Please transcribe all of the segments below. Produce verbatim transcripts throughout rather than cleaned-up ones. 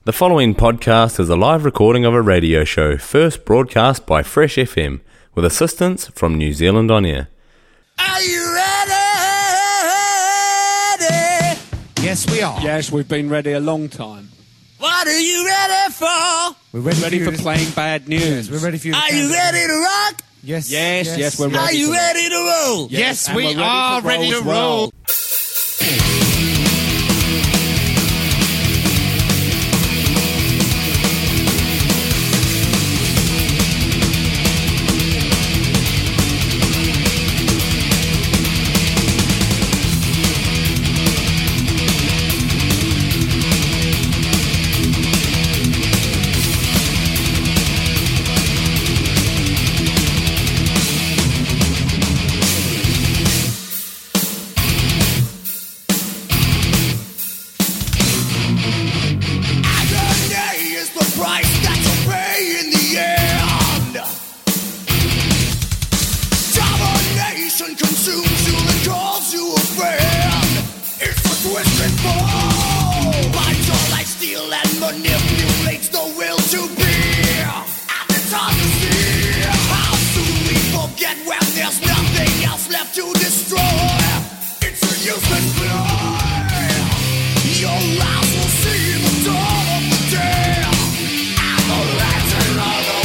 The following podcast is a live recording of a radio show first broadcast by Fresh F M with assistance from New Zealand On Air. Are you ready? Yes, we are. Yes, we've been ready a long time. What are you ready for? We're ready, Ready for, for you to- playing bad news. Yes, we're ready for you. to Are you count. ready to rock? Yes, Yes, yes, we're ready. Are you to ready to roll? Yes, and we we're ready are to ready roll to as well. roll. Agony is the price that you pay in the end. Domination consumes you and calls you a friend. It's a twisted ball. Binds your life, steel and manipulates the will to be. And it's hard to see how soon we forget when there's nothing else left to destroy. It's a useless play. Your eyes will see the dawn of the day and the legend of the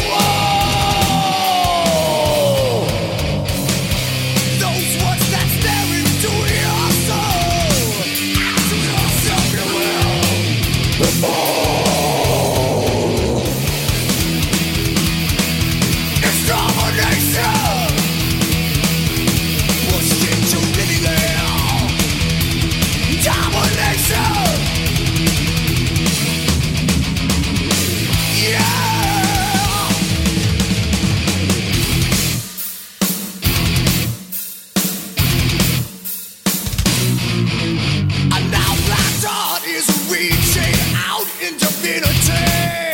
wall. Those words that stare into your soul, ask yourself you will fall. It's domination, pushed into living hell. Domination. And now Black Dot is reaching out infinity.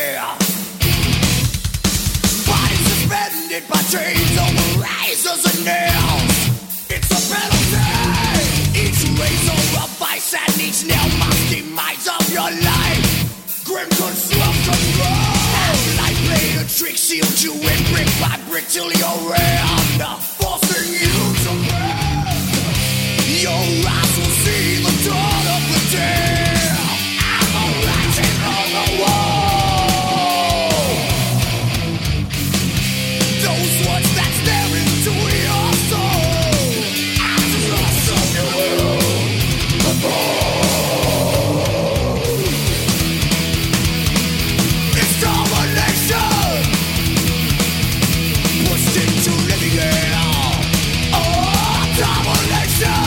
Bodies suspended by chains over razors and nails. It's a penalty. Each razor a vice and each nail must demise of your life. Grim construction grows. Light blade a trick sealed you in brick by brick till you're rammed, forcing you to bend. Your eyes will see the dawn of the day and the writing on the wall. Those words that stare into your soul, ask yourself you will fall. It's domination, pushed into living hell. Oh, domination.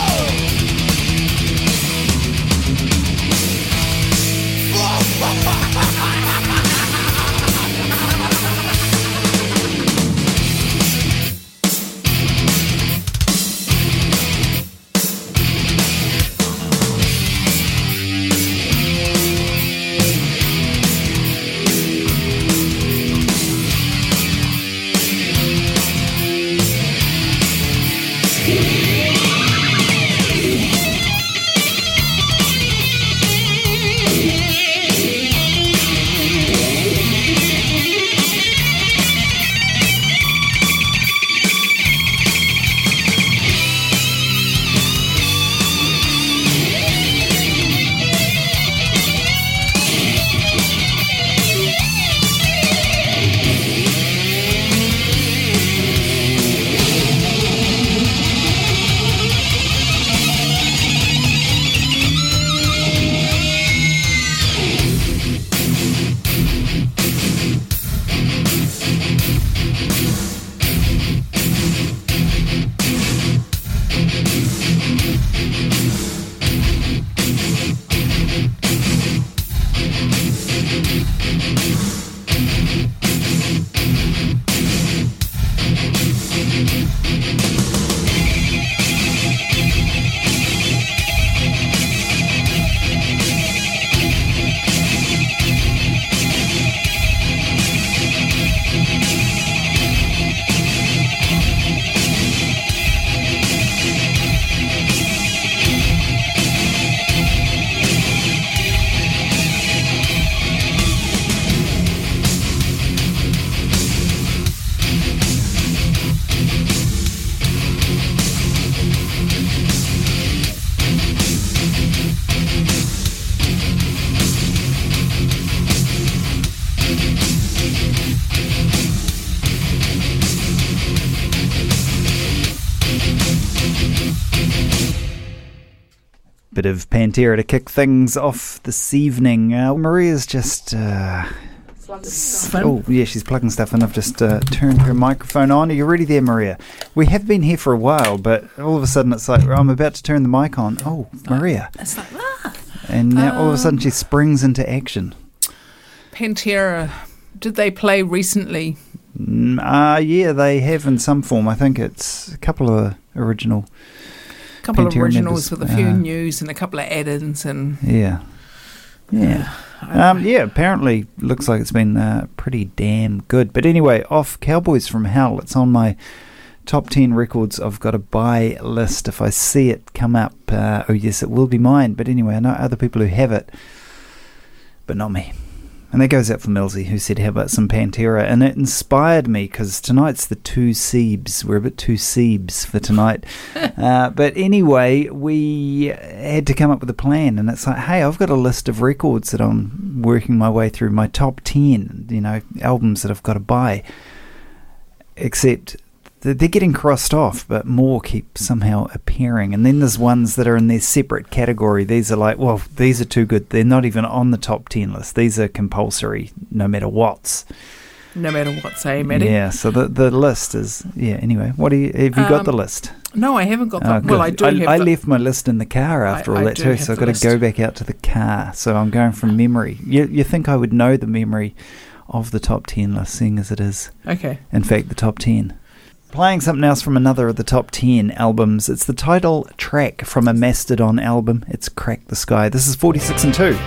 Bit of Pantera to kick things off this evening. Uh, Maria's just... Uh, oh, yeah, she's plugging stuff in. I've just uh, turned her microphone on. Are you ready there, Maria? We have been here for a while, but all of a sudden it's like, I'm about to turn the mic on. Oh, Maria. It's like, ah. And now um, all of a sudden she springs into action. Pantera, did they play recently? Mm, uh, yeah, they have in some form. I think it's a couple of original... A couple Pantera of originals members, with a few uh, news and a couple of add-ins and Yeah. Yeah. Um, yeah, apparently looks like it's been uh, pretty damn good. But anyway, off Cowboys from Hell. It's on my top ten records I've got to buy list. If I see it come up, uh, oh yes, it will be mine. But anyway, I know other people who have it, but not me. And that goes out for Millsy, who said, how about some Pantera? And it inspired me, because tonight's the two Seebs. We're a bit two Seebs for tonight. uh, but anyway, we had to come up with a plan. And it's like, hey, I've got a list of records that I'm working my way through, my top ten, you know, albums that I've got to buy. Except they're getting crossed off, but more keep somehow appearing. And then there's ones that are in their separate category. These are like, well, these are too good. They're not even on the top ten list. These are compulsory, no matter what's. no matter what, say, Maddie. Yeah, so the the list is, yeah, anyway. What do you, have you got Um, the list? No, I haven't got Oh, that. Well, I good. do I, have I the, left my list in the car after I- all I that do too, have so I've the got to list. go back out to the car. So I'm going from memory. You, you think I would know the memory of the top ten list, seeing as it is, Okay. in fact, the top ten. Playing something else from another of the top ten albums. It's the title track from a Mastodon album. It's Crack the Sky. This is forty-six and two.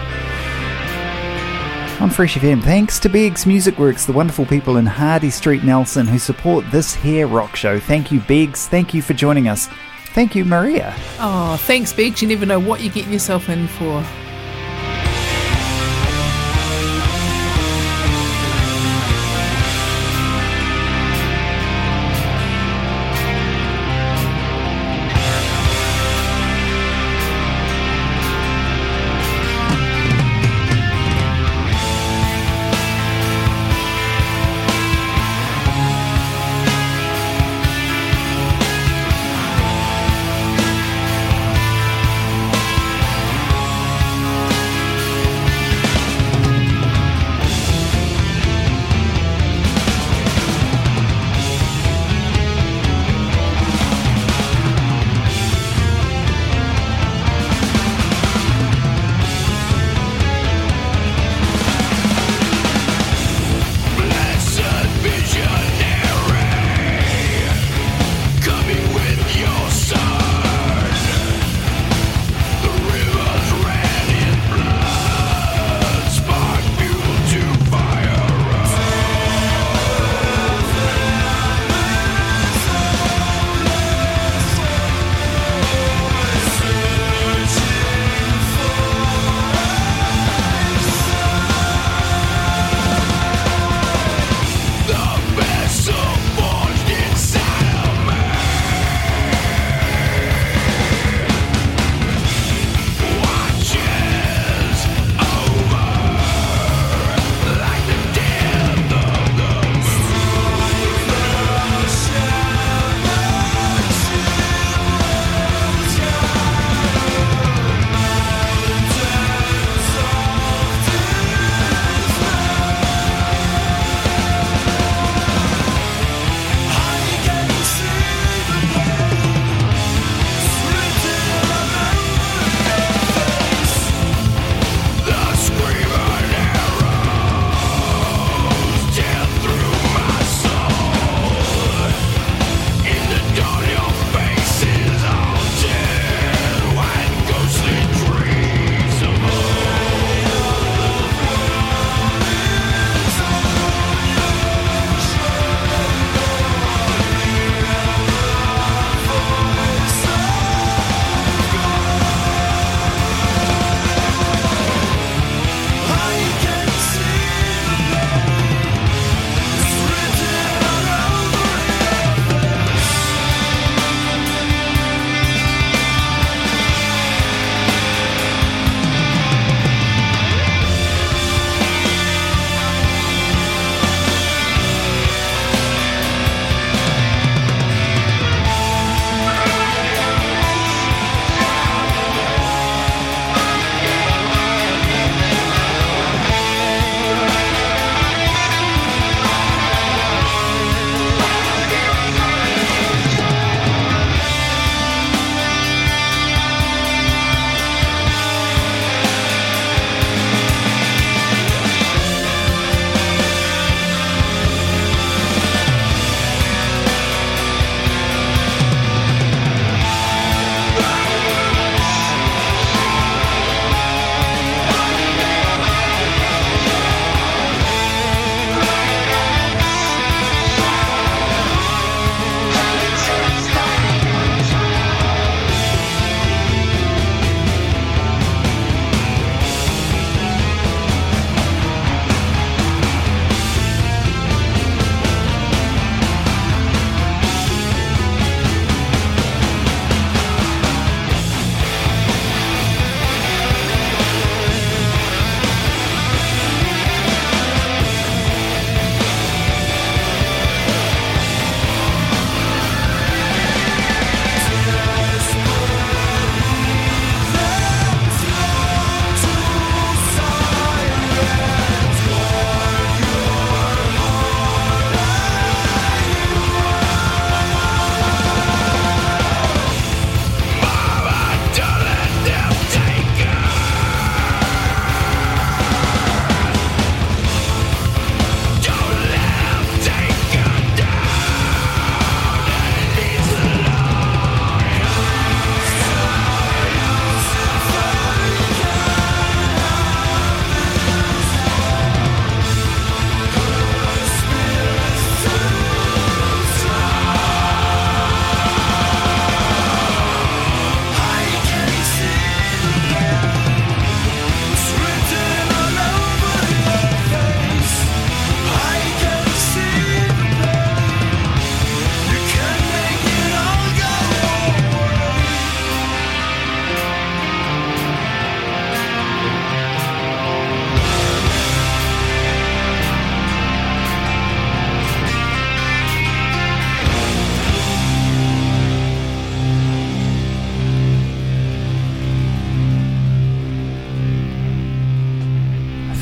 On Fresh F M. Thanks to Beggs Music Works, the wonderful people in Hardy Street, Nelson, who support this here rock show. Thank you, Beggs. Thank you for joining us. Thank you, Maria. Oh, thanks, Beach. You never know what you're getting yourself in for. Thank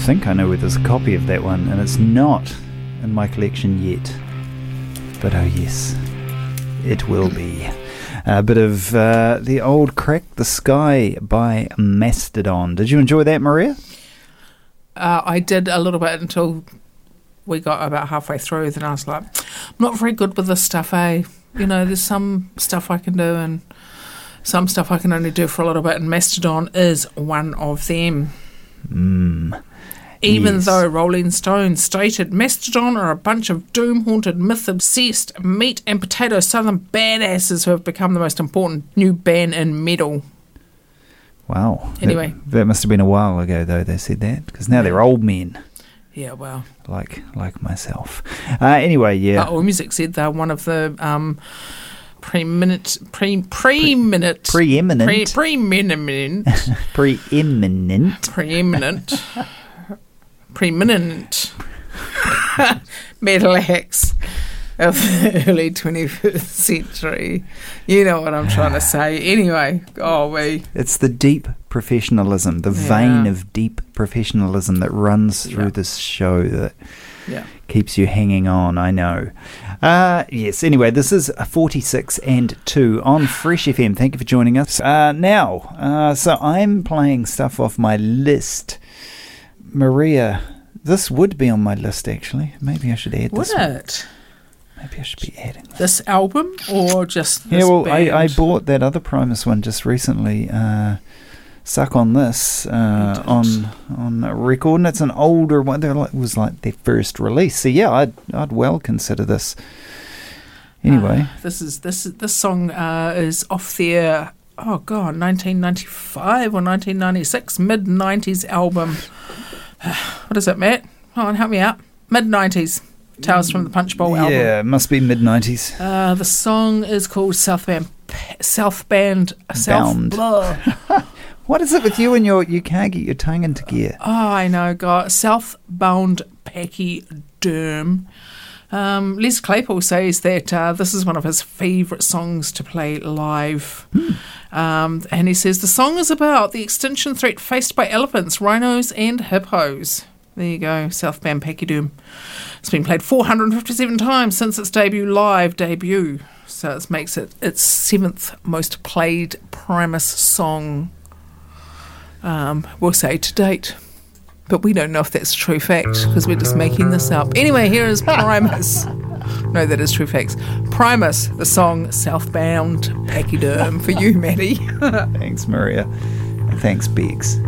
think I know where there's a copy of that one, and it's not in my collection yet. But oh yes, it will be. A bit of uh, the old Crack the Sky by Mastodon. Did you enjoy that, Maria? Uh, I did a little bit until we got about halfway through. Then I was like, I'm not very good with this stuff, eh? You know, there's some stuff I can do and some stuff I can only do for a little bit, and Mastodon is one of them. Mm. Even Yes. though Rolling Stone stated Mastodon are a bunch of doom-haunted, myth-obsessed, meat and potato southern badasses who have become the most important new band in metal. Wow. Anyway. That, that must have been a while ago, though, they said that, because now they're old men, Yeah, well. like like myself. Uh, anyway, yeah. Uh, AllMusic said they're one of the um, pre-minute, pre, pre-minute, Preeminent. pre, pre-minute, Preeminent. preeminent, preeminent metal acts of the early twenty-first century. You know what I'm trying to say. Anyway, oh, we. It's the deep professionalism, the Yeah. vein of deep professionalism that runs through Yeah. this show that Yeah. keeps you hanging on, I know. Uh, yes, anyway, this is forty-six and two on Fresh F M. Thank you for joining us. Uh, now, uh, so I'm playing stuff off my list. Maria, this would be on my list, actually. Maybe I should add Would this one. it? Maybe I should be adding this. This album or just this Yeah, well, band? I, I bought that other Primus one just recently. Uh, Suck on This uh, You on did. on a record, and it's an older one. They're like- It was like their first release. So yeah, I'd I'd well consider this. Anyway, Uh, this is this this song uh, is off their oh god nineteen ninety-five or nineteen ninety-six mid nineties album. What is it, Matt? Come on, help me out. Mid nineties Tales from the Punch Bowl album. yeah, it must be mid nineties. Uh, the song is called Southbound. Southbound. South. Bound. Blah. What is it with you and your? You can't get your tongue into gear. Oh, I know, God. Southbound Pachyderm. Um, Les Claypool says that uh, this is one of his favourite songs to play live. Um, and he says the song is about the extinction threat faced by elephants, rhinos, and hippos. There you go, Southbound Pachyderm. It's been played four hundred fifty-seven times since its debut, live debut. So it makes it its seventh most played Primus song, um, we'll say, to date. But we don't know if that's true fact because we're just making this up. Anyway, here is Primus. No, that is true facts. Primus, the song Southbound Pachyderm for you, Maddie. Thanks, Maria. And thanks, Bex.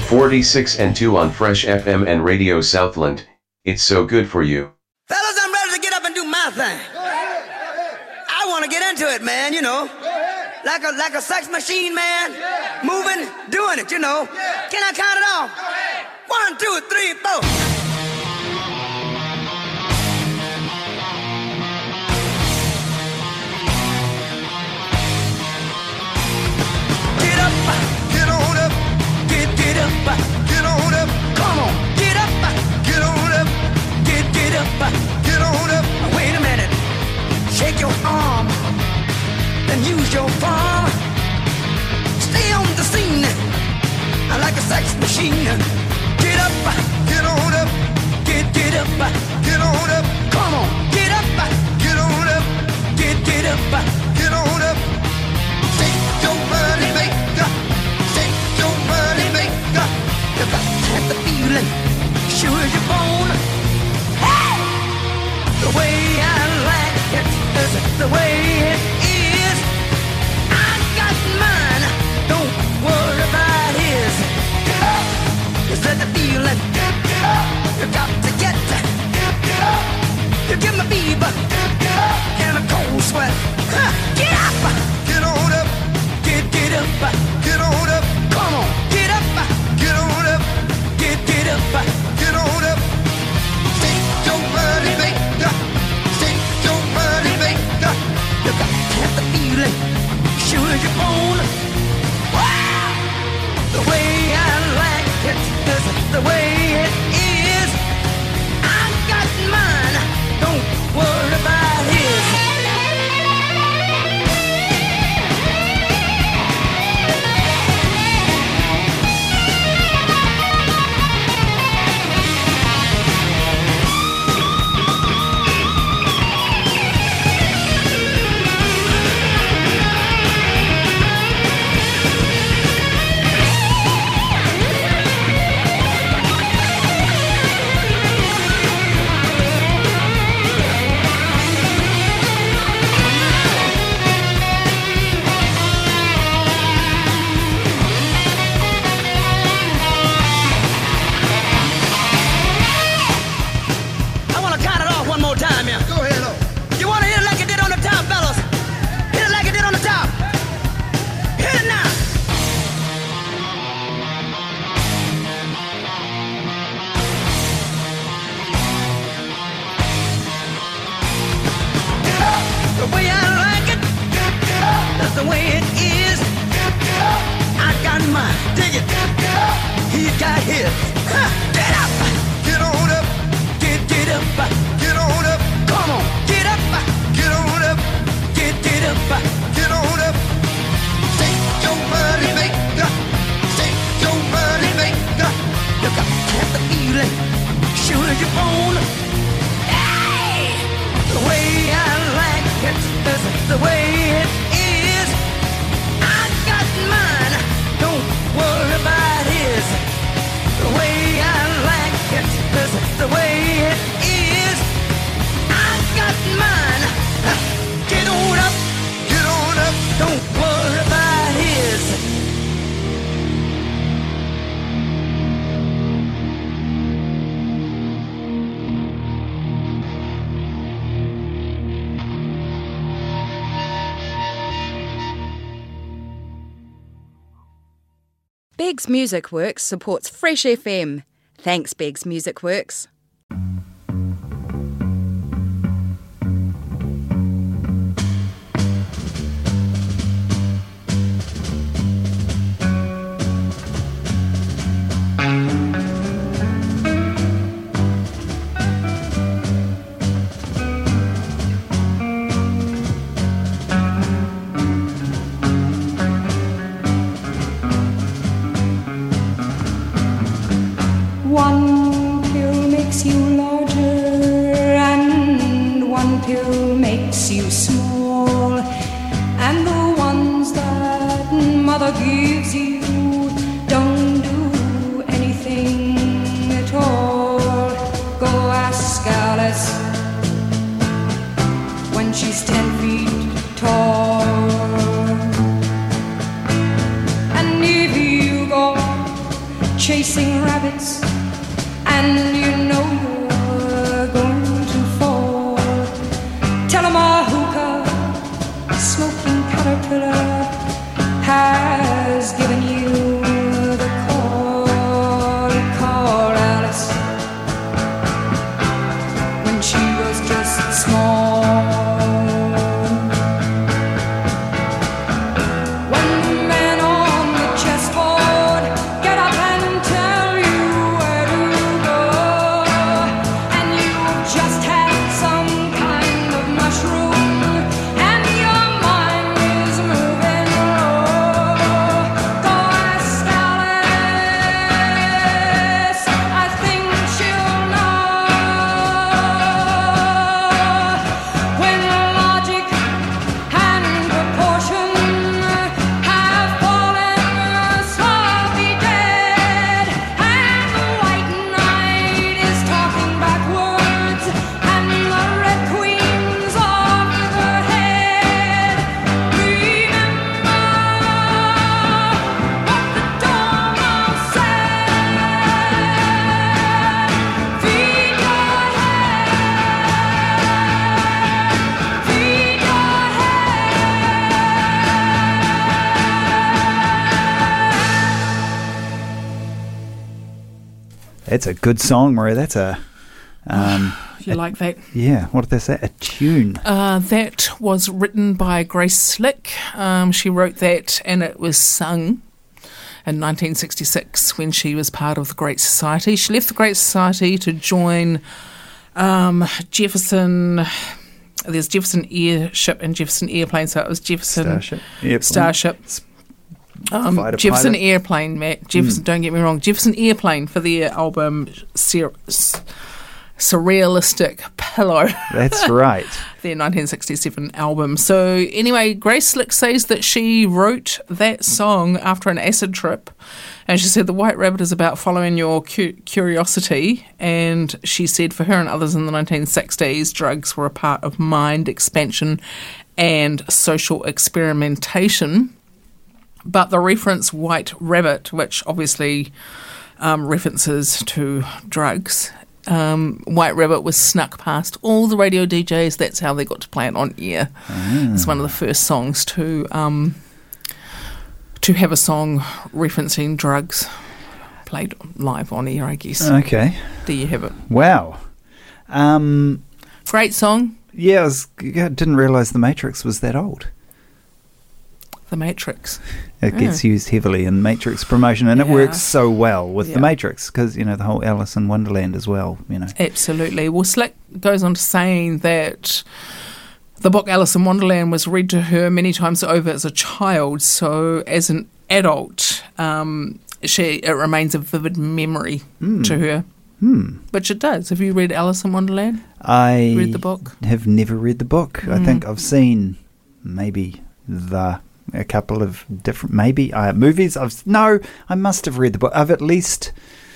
forty-six and two on Fresh F M and Radio Southland. It's so good for you. Fellas, I'm ready to get up and do my thing. I want to get into it, man, you know. Like a like a sex machine, man. Moving, doing it, you know. Can I count it off? One, two, three, four. Get up, get on up, get get up, get on up. Come on, get up, get on up, get get up, get on up. Wait a minute, shake your arm, then use your palm. Stay on the scene, like a sex machine. Get up, get on up, get get up, get on up. Come on, get up, get on up, get get up, get on up. Shake your money maker, shake your money maker. You got to have the feeling, sure as you're born. Hey! The way I like it is the way it is. I got mine, don't worry about his. Get up, is that the feeling? Get up, you got to get. Get up, you give me fever and a cold sweat. Huh. Get up, get on up, get get up, get on up. Come on, get up, get on up, get get up, get on up. Shake your body, maker, shake your body, maker. You got to have the feeling, sure as you're born. Wow, the way I like it is the way it is. I got mine, don't worry about his. Beggs Music Works supports Fresh F M. Thanks, Beggs Music Works. One pill makes chasing rabbits, and you know you're going to fall. Tell 'em a hookah, smoking caterpillar, has given you the call. Call Alice when she was just small. One man on the chessboard, get up and tell you where to go, and you just had some kind of mushroom, and your mind is moving low. Go ask Alice, I think she'll know. When logic and proportion have fallen sloppy dead, and the white knight is talking backwards, and the red queen's off her head, remember what the Dormouse said. Feed your head, feed your That's a good song, Maria. That's a, um, You like that? yeah, what did they say? A tune. Uh, that was written by Grace Slick. Um, she wrote that, and it was sung in nineteen sixty-six when she was part of the Great Society. She left the Great Society to join um, Jefferson. There's Jefferson Airship and Jefferson Airplane, so it was Jefferson Starship. Yep. Starship. Um, Fighter Jefferson pilot. Airplane, Matt. Jefferson, don't get me wrong. Jefferson Airplane for their album Sur- S- Surrealistic Pillow. That's right. Their nineteen sixty-seven album. So anyway, Grace Slick says that she wrote that song after an acid trip, and she said the White Rabbit is about following your cu- curiosity, and she said for her and others in the nineteen sixties, drugs were a part of mind expansion and social experimentation. But the reference White Rabbit, which obviously um, references to drugs, um, White Rabbit was snuck past all the radio D Js. That's how they got to play it on air. Ah. It's one of the first songs to um, to have a song referencing drugs played live on air, I guess. Okay. There you have it. Wow. Um, Great song, yeah, I, was, I didn't realise The Matrix was that old. The Matrix. It Yeah. gets used heavily in Matrix promotion, and it Yeah. works so well with Yeah. The Matrix because, you know, the whole Alice in Wonderland as well, you know. Absolutely. Well, Slick goes on to saying that the book Alice in Wonderland was read to her many times over as a child, so as an adult, um, she it remains a vivid memory to her. Hmm. Which it does. Have you read Alice in Wonderland? I Read the book? have never read the book. I Mm. think I've seen maybe the a couple of different maybe uh, movies. I've no, I must have read the book. I've at least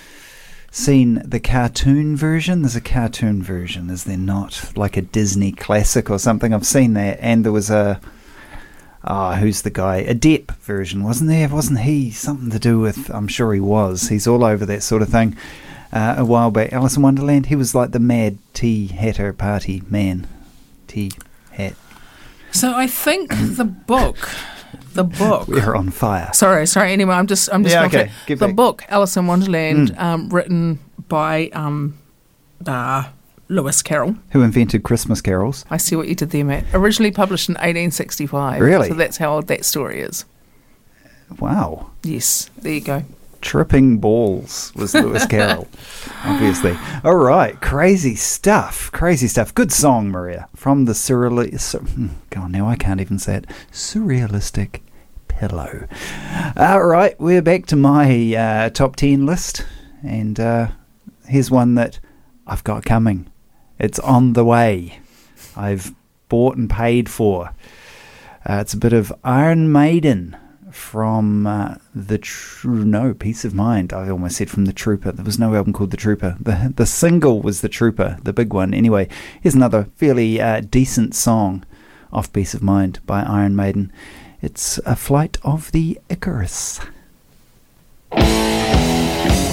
seen the cartoon version. There's a cartoon version, is there not? Like a Disney classic or something. I've seen that, and there was a ah, who's the guy? A Depp version, wasn't there? Wasn't he something to do with? I'm sure he was. He's all over that sort of thing. Uh, a while back, Alice in Wonderland, he was like the mad tea hatter party man. Tea hat. So I think the book, the book. We're on fire. Sorry, sorry. Anyway, I'm just, I'm just. Yeah, going okay, to- get the back. book Alice in Wonderland, Mm. um, written by um, uh, Lewis Carroll. Who invented Christmas carols? I see what you did there, Matt. Originally published in eighteen sixty-five. Really? So that's how old that story is. Wow. Yes, there you go. Tripping balls was Lewis Carroll, obviously. All right, crazy stuff, crazy stuff. Good song, Maria, from the surreal. Sur- go on, now I can't even say it. Surrealistic Pillow. All right, we're back to my uh, top ten list, and uh, here's one that I've got coming. It's on the way. I've bought and paid for. Uh, it's a bit of Iron Maiden. From uh, the tr- no Peace of Mind. I almost said from the Trooper. There was no album called the Trooper. The the single was the Trooper, the big one. Anyway, here's another fairly uh, decent song off Peace of Mind by Iron Maiden. It's A Flight of the Icarus. Thank you.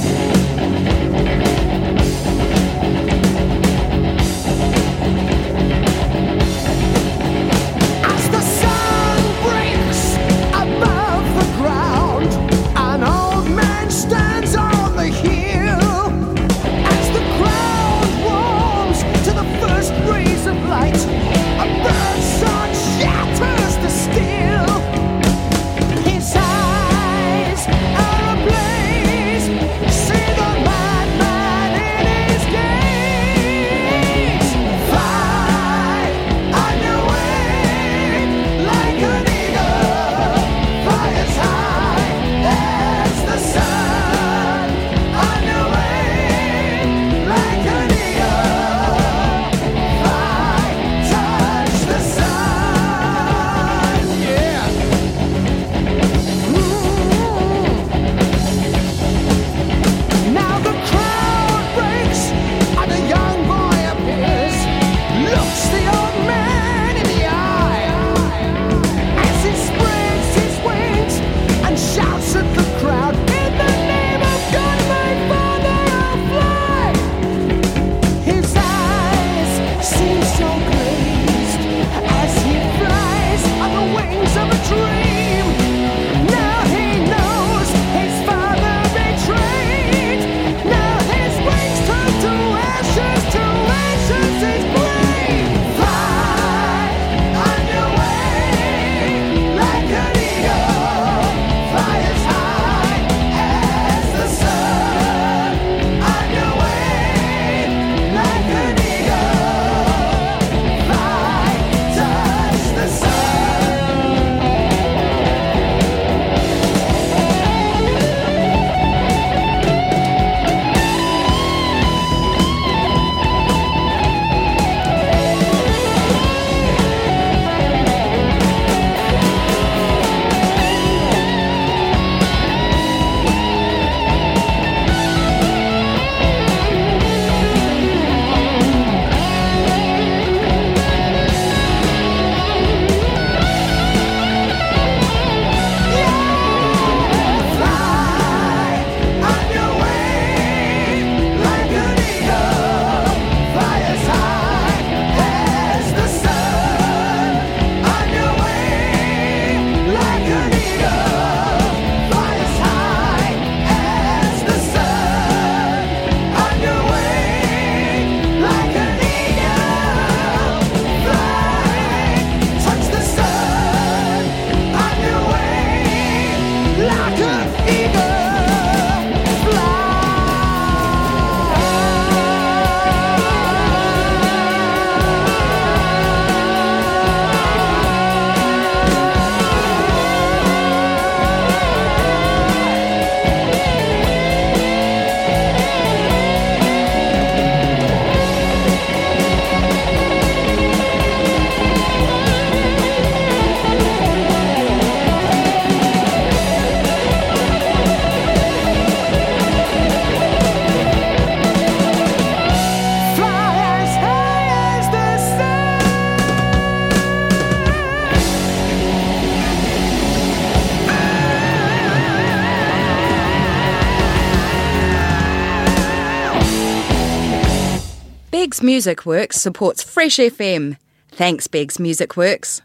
Beggs Music Works supports Fresh F M. Thanks, Beggs Music Works.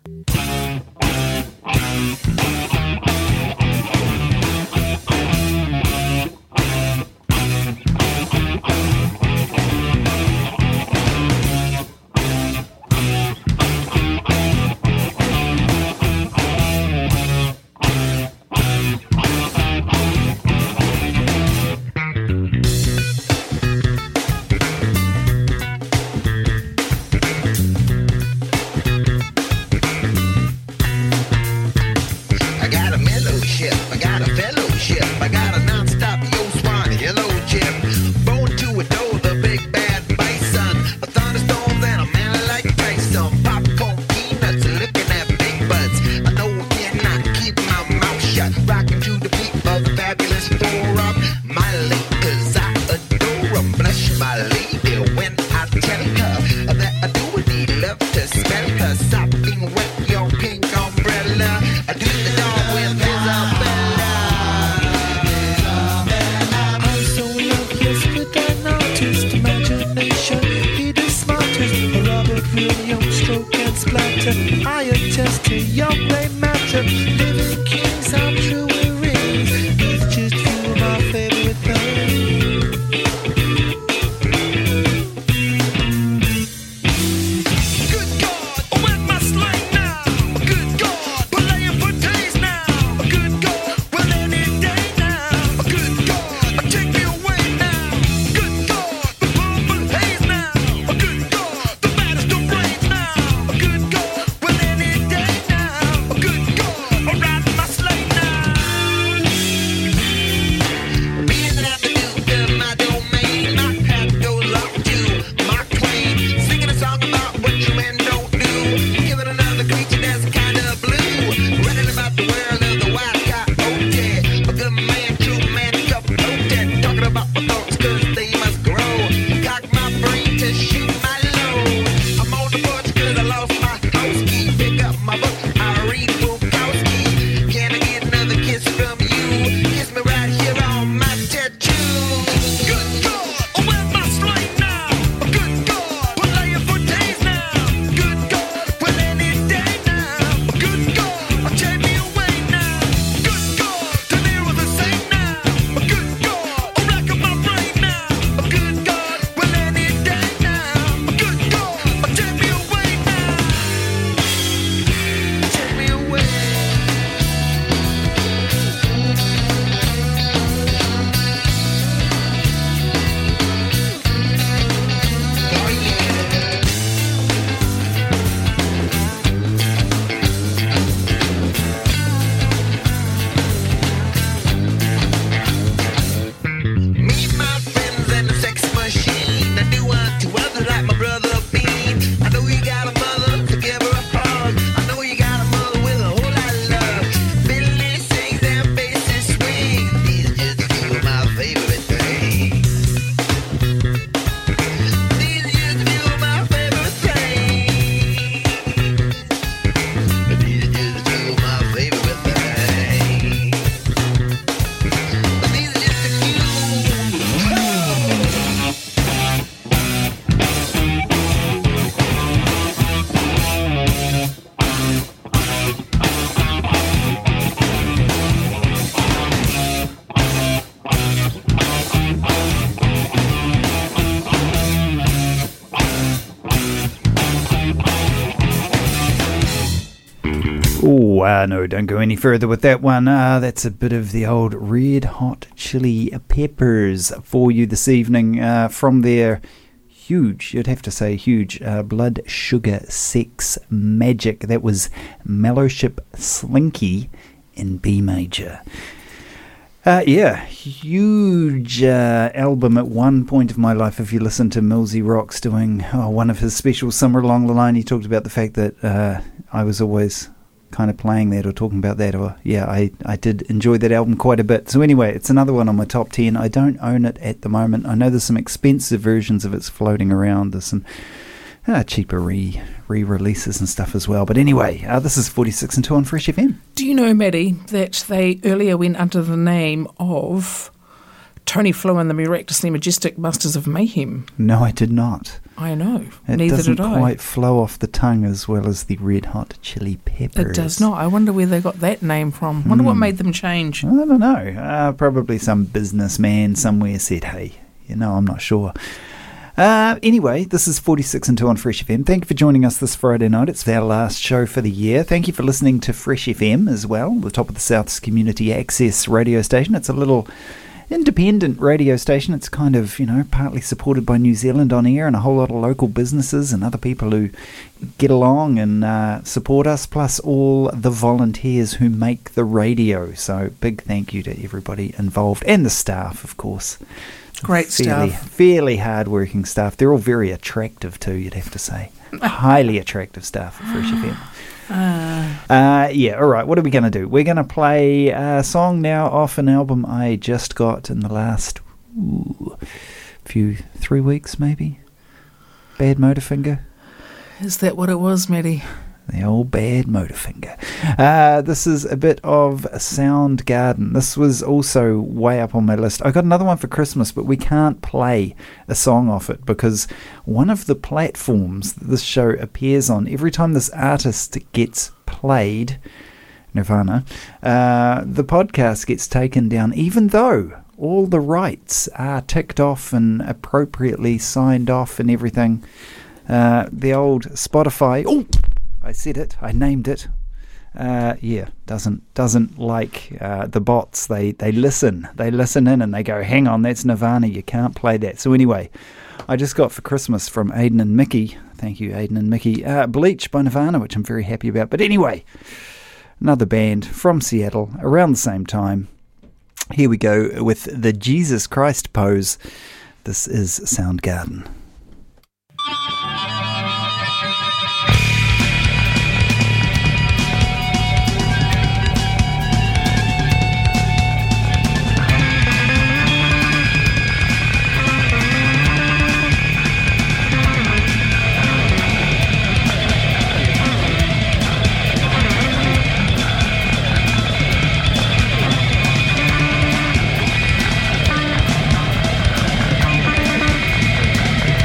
Oh, uh, no, don't go any further with that one. Uh, that's a bit of the old Red Hot Chili Peppers for you this evening uh, from their huge, you'd have to say huge, uh, Blood Sugar Sex Magic. That was Mellowship Slinky in B major. Uh, yeah, huge uh, album at one point of my life. If you listen to Millsy Rocks doing oh, one of his specials somewhere along the line, he talked about the fact that uh, I was always kind of playing that or talking about that. Or yeah, I, I did enjoy that album quite a bit. So anyway, it's another one on my top ten. I don't own it at the moment. I know there's some expensive versions of it floating around. There's some uh, cheaper re re-releases and stuff as well. But anyway, uh, this is forty-six and two on Fresh F M. Do you know, Maddie, that they earlier went under the name of Tony flew in the miraculously majestic Masters of Mayhem. No, I did not. I know. It Neither doesn't did I. quite flow off the tongue as well as the Red Hot Chili Peppers. It does not. I wonder where they got that name from. Wonder Hmm. what made them change. I don't know. Uh, probably some businessman somewhere said, hey, you know, I'm not sure. Uh, anyway, this is forty-six and two on Fresh F M. Thank you for joining us this Friday night. It's our last show for the year. Thank you for listening to Fresh F M as well, the top of the South's community access radio station. It's a little independent radio station. It's kind of, you know, partly supported by New Zealand On Air and a whole lot of local businesses and other people who get along and uh, support us, plus all the volunteers who make the radio. So big thank you to everybody involved and the staff, of course. Great fairly, staff. Fairly hard-working staff. They're all very attractive too, you'd have to say. Highly attractive staff at Fresh F M. Uh, Uh, yeah, all right, what are we going to do? We're going to play a song now off an album I just got in the last ooh, few, three weeks maybe. Bad Motorfinger. is that what it was, Maddie? The old Bad Motorfinger. Uh, this is a bit of Soundgarden. This was also way up on my list. I got another one for Christmas, but we can't play a song off it because one of the platforms that this show appears on, every time this artist gets played, Nirvana, uh, the podcast gets taken down, even though all the rights are ticked off and appropriately signed off and everything. Uh, the old Spotify... Oh! I said it. I named it. Uh, yeah, doesn't doesn't like uh, the bots. They they listen. They listen in and they go, hang on, that's Nirvana. You can't play that. So anyway, I just got for Christmas from Aidan and Mickey. Thank you, Aidan and Mickey. Uh, Bleach by Nirvana, which I'm very happy about. But anyway, another band from Seattle around the same time. Here we go with the Jesus Christ pose. This is Soundgarden. Thank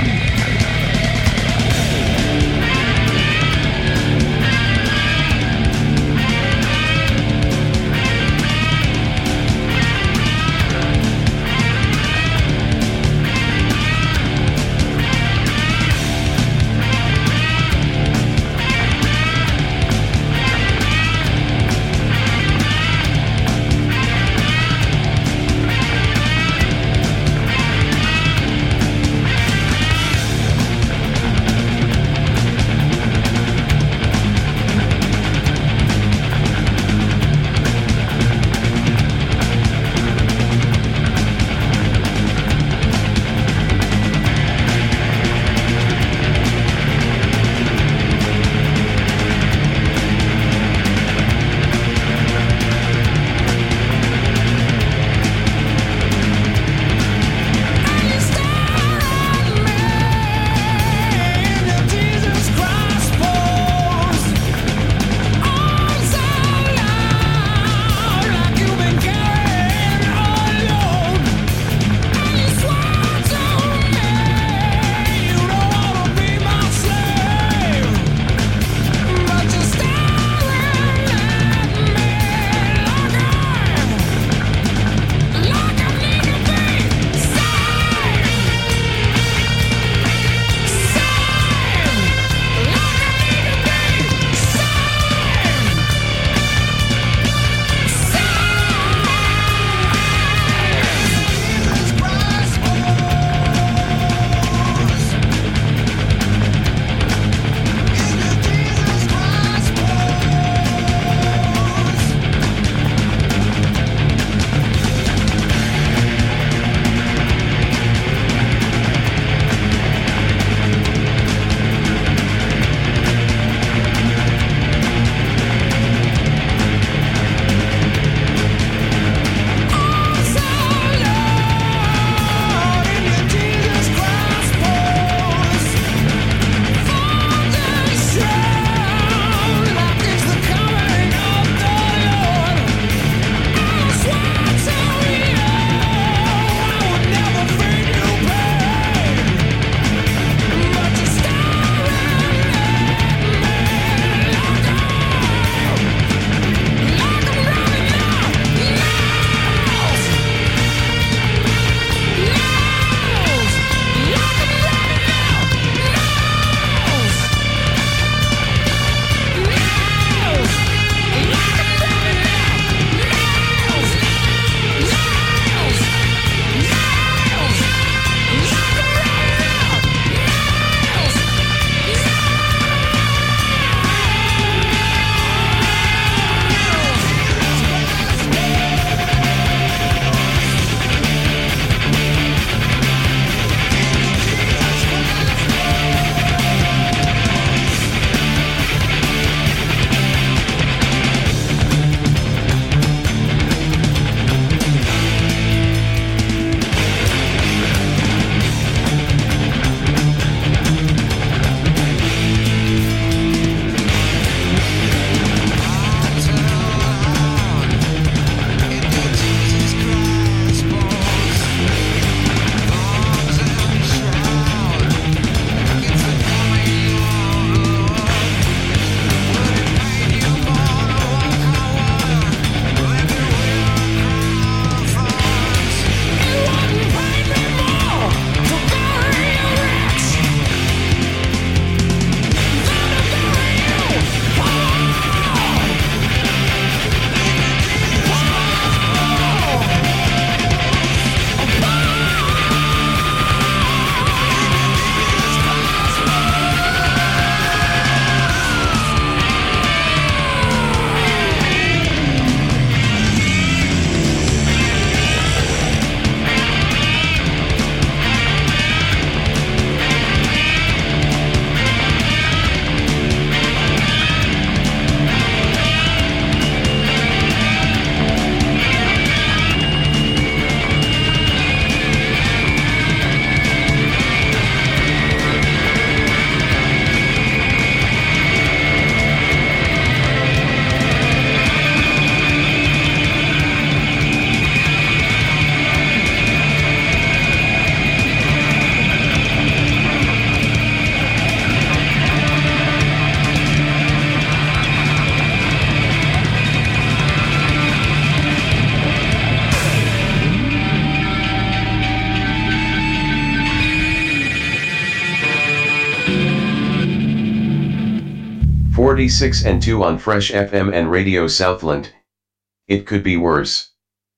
thirty-six and two on Fresh F M and Radio Southland. It could be worse.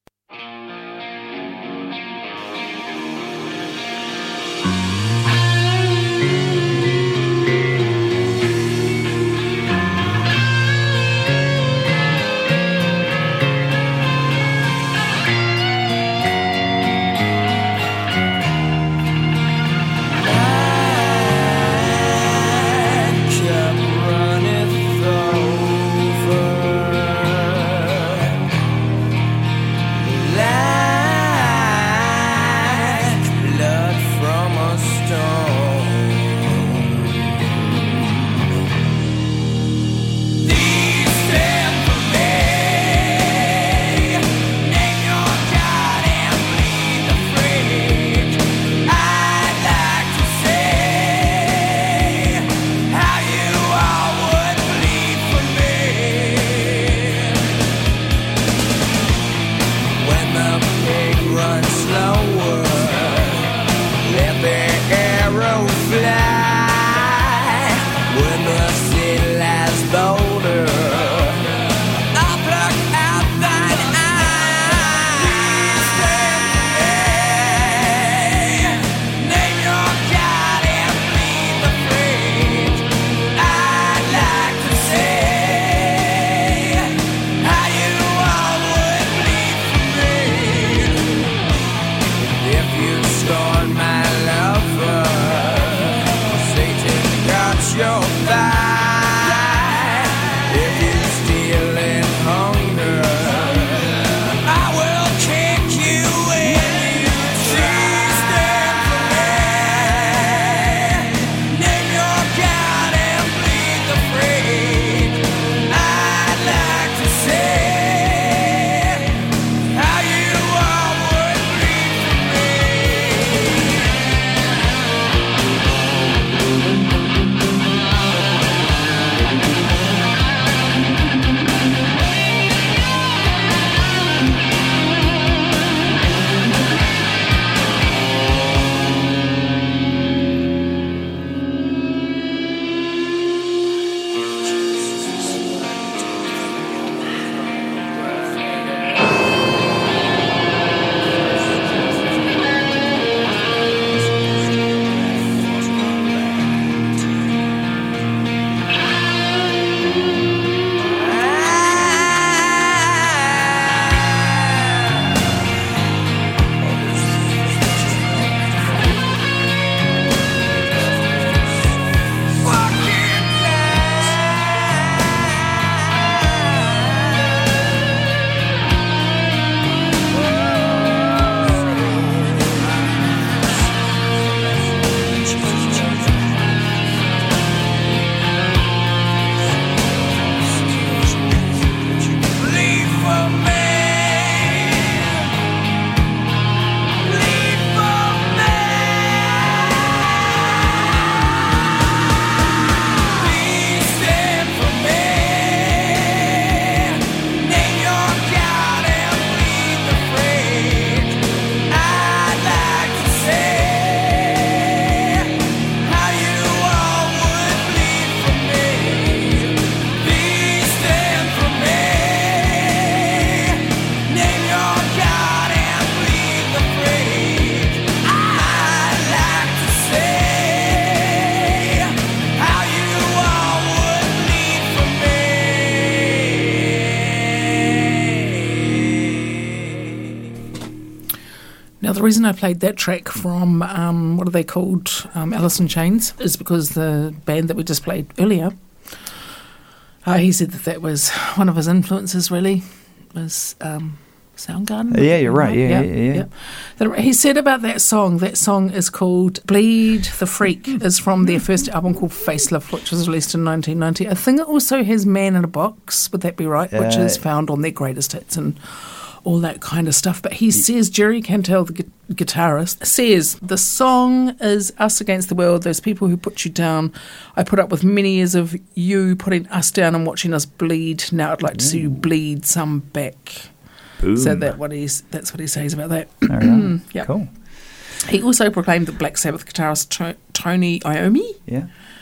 Now, the reason I played that track from, um, what are they called, um, Alice in Chains, is because the band that we just played earlier, uh, he said that that was one of his influences, really, was um, Soundgarden. Yeah, you're right, yeah, yeah, yeah. yeah. yeah. He said about that song, that song is called Bleed the Freak, is from their first album called Facelift, which was released in nineteen ninety. I think it also has Man in a Box, would that be right, which uh, is found on their greatest hits and all that kind of stuff. But he says, Jerry Cantrell, the gu- guitarist, says, the song is us against the world, those people who put you down. I put up with many years of you putting us down and watching us bleed. Now I'd like to see you bleed some back. Boom. So that what he's, that's what he says about that. All right. Yep. Cool. He also proclaimed that Black Sabbath guitarist to- Tony Iommi yeah.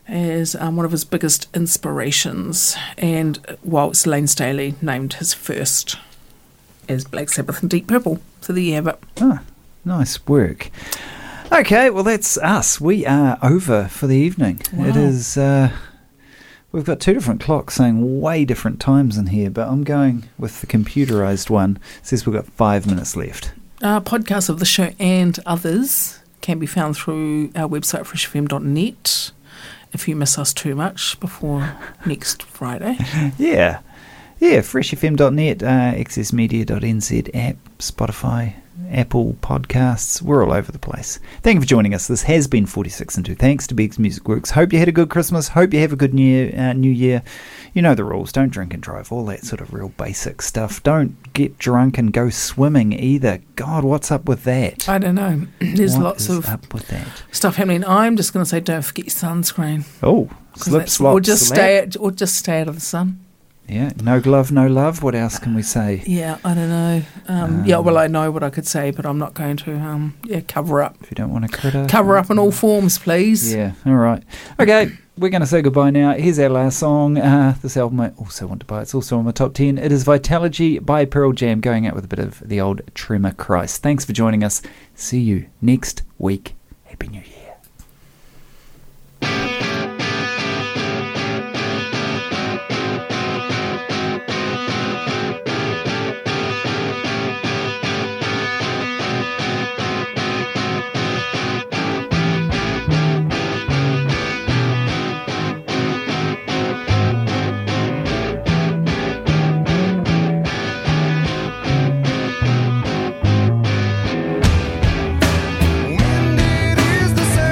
as um, one of his biggest inspirations. And Waltz Lane Staley named his first as Black Sabbath and Deep Purple. So there you have it. Ah, nice work. Okay, well, that's us. We are over for the evening. Wow. It is... Uh, We've got two different clocks saying way different times in here, but I'm going with the computerised one. It says we've got five minutes left. Uh, podcasts of the show and others can be found through our website, fresh f m dot net, if you miss us too much before next Friday. Yeah. Yeah, fresh f m dot net, uh, access media dot n z app, Spotify, Apple Podcasts. We're all over the place. Thank you for joining us. This has been forty-six and two. Thanks to Beggs Music Works. Hope you had a good Christmas. Hope you have a good new, uh, new year. You know the rules. Don't drink and drive. All that sort of real basic stuff. Don't get drunk and go swimming either. God, what's up with that? I don't know. There's What lots is of up with that? stuff happening. I'm just going to say don't forget your sunscreen. Oh, 'Cause slip, that's- slop, or just slap. stay at, or just stay out of the sun. Yeah, no glove, no love. What else can we say? Yeah, I don't know. Um, yeah, well, I know what I could say, but I'm not going to. Um, yeah, cover up. If you don't want to critter. Cover up in all forms, please. Yeah, all right. Okay, we're going to say goodbye now. Here's our last song. Uh, this album I also want to buy. It's also on my top ten. It is Vitalogy by Pearl Jam, going out with a bit of the old Tremor Christ. Thanks for joining us. See you next week. Happy New Year. When it is the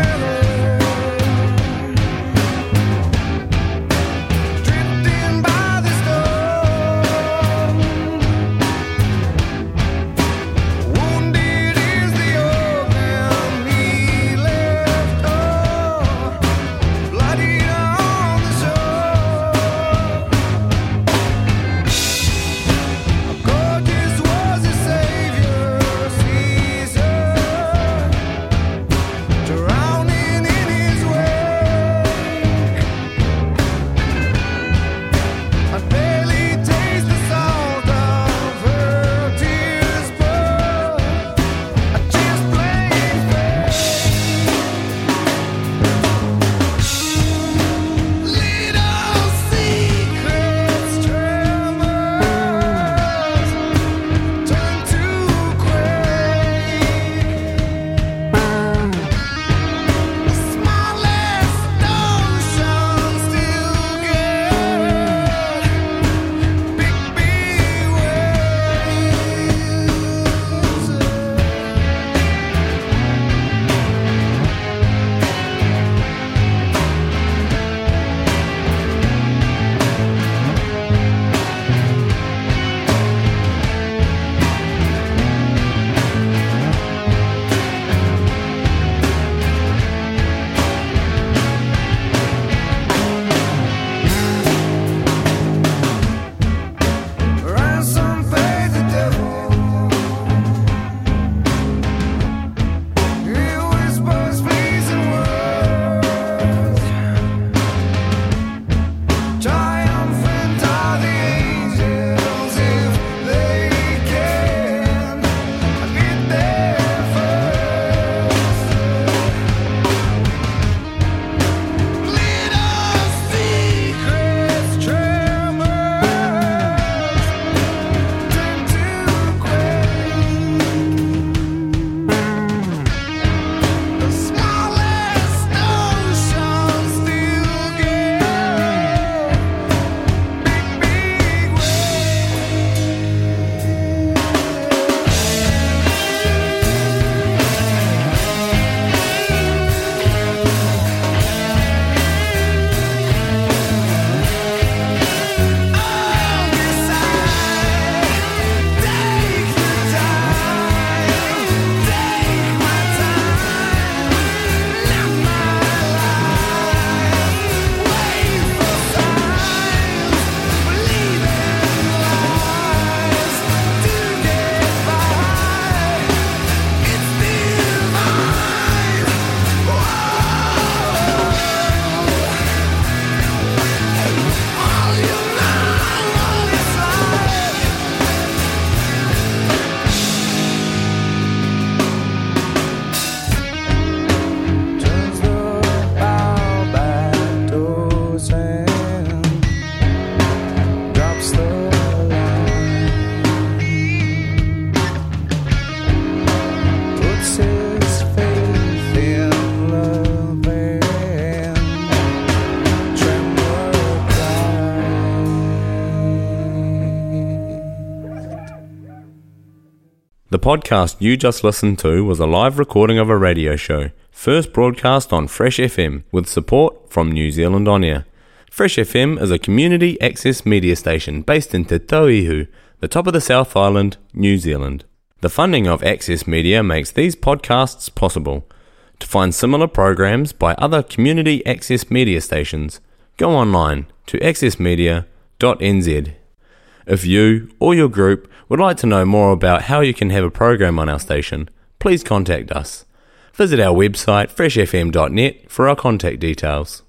The podcast you just listened to was a live recording of a radio show, first broadcast on Fresh F M with support from New Zealand On Air. Fresh F M is a community access media station based in Te Tauihu, the top of the South Island, New Zealand. The funding of Access Media makes these podcasts possible. To find similar programs by other community access media stations, go online to access media dot n z. If you or your group would like to know more about how you can have a program on our station, please contact us. Visit our website fresh f m dot net for our contact details.